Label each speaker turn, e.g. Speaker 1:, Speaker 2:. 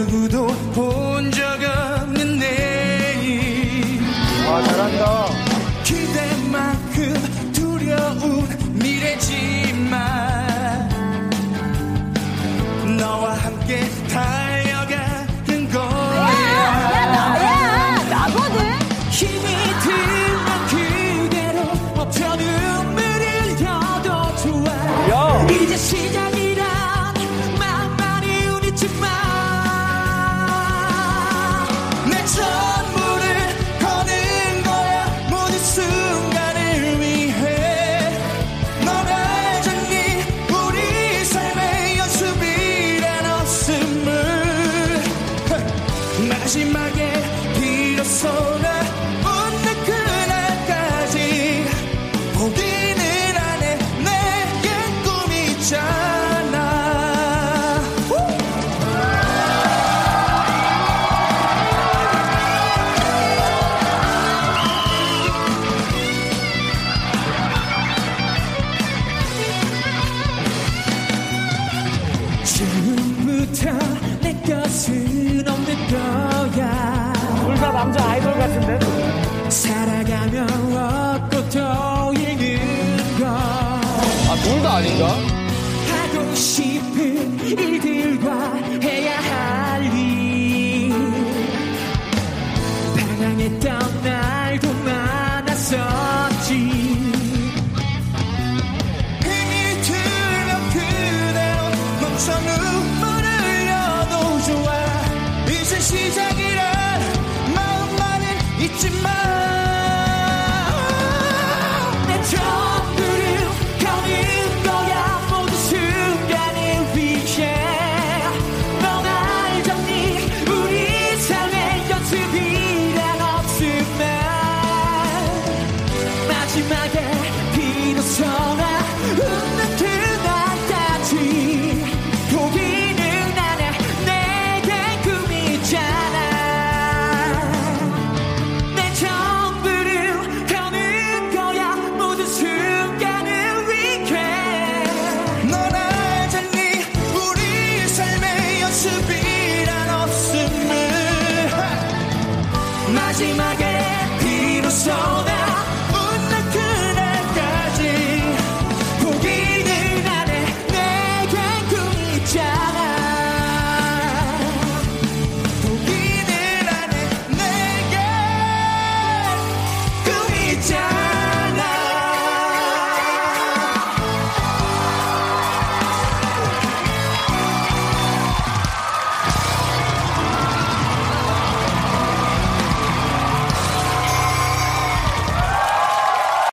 Speaker 1: 누구도 본 적 없는 내일.
Speaker 2: 잘한다.
Speaker 1: 기대만큼 두려운 미래지만 너와 함께 달려가는 거야.
Speaker 3: 나거든.
Speaker 1: 힘이 들면 그대로 멈춰 눈물을 흘려도 좋아. 이제 시작이란 마음만이 우리지만 내 전부를 거는 거야. 모든 순간을 위해. 넌 알잖니 우리 삶의 연습이란 없음을. 마지막에 비로소 나 웃는 그날까지 포기는 안 해. 내겐 꿈이 있잖아. 지금부터 내 것은 없는 거야.
Speaker 2: 둘 다 남자 아이돌 같은데?
Speaker 1: 살아가며 얻고 또 잃는 것.
Speaker 2: 둘 다 아닌가?
Speaker 1: 하고 싶은 일들과 해야 할 일. 방황했던 날도 많았었지. 힘이 들면 그대로 멈춰 눈물을 흘려도 좋아. 이제 시작이란 마음만은 있지만 내 전부를 거는 거야. 모든 순간을 위해. 넌 알잖니 우리 삶의 연습이란 없음을. 마지막에 비로소 나 웃는 그날까지 포기는 안 해. 내겐 꿈이 있잖아. 내 전부를 거는 거야. 모든 순간을 위해. 넌 알잖니 우리 삶의 연습이란 없음을. 마지막에